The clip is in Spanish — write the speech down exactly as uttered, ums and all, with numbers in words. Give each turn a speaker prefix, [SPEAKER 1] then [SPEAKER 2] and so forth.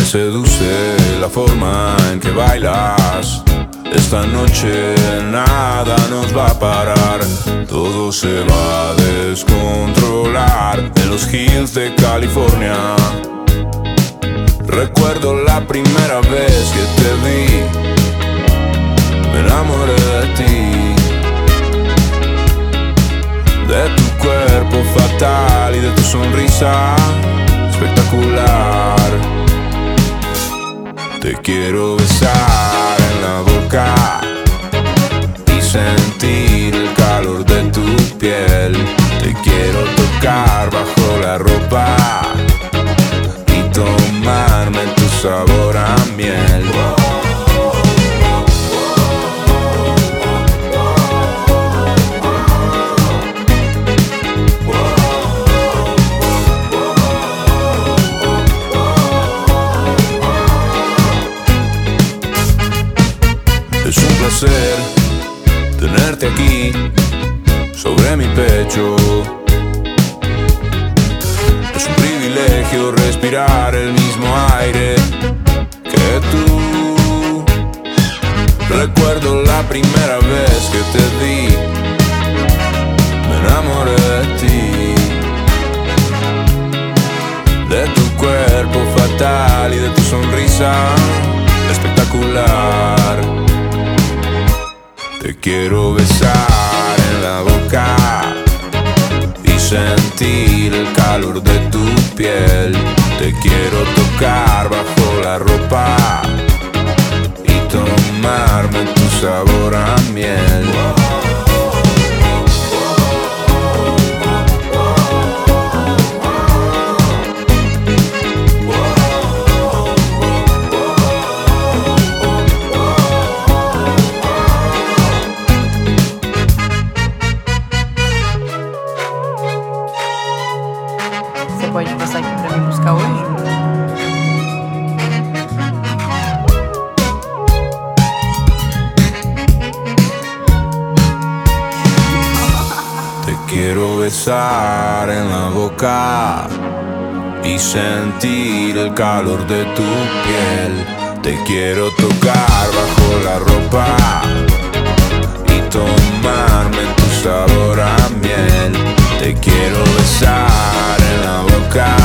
[SPEAKER 1] seduce la forma en que bailas. Esta noche nada nos va a parar, todo se va a descontrolar en los hills de California. Recuerdo la primera vez que te vi, me enamoré de ti, de tu cuerpo fatal y de tu sonrisa espectacular. Te quiero besar en la boca y sentir el calor de tu piel. Te quiero tocar bajo la ropa y tomarme tu sabor a miel. Es un placer tenerte aquí sobre mi pecho. Es un privilegio respirar el mismo aire que tú. Recuerdo la primera vez que te vi, me enamoré de ti, de tu cuerpo fatal y de tu sonrisa espectacular. Te quiero besar en la boca y sentir el calor de tu piel. Te quiero tocar bajo la ropa y tomarme tu sabor a miel.
[SPEAKER 2] Você pode passar aqui pra mim buscar hoje?
[SPEAKER 1] Te quiero besar en la boca y sentir el calor de tu piel. Te quiero tocar bajo la ropa y tomarme tu sabor a miel. Te quiero besar en la boca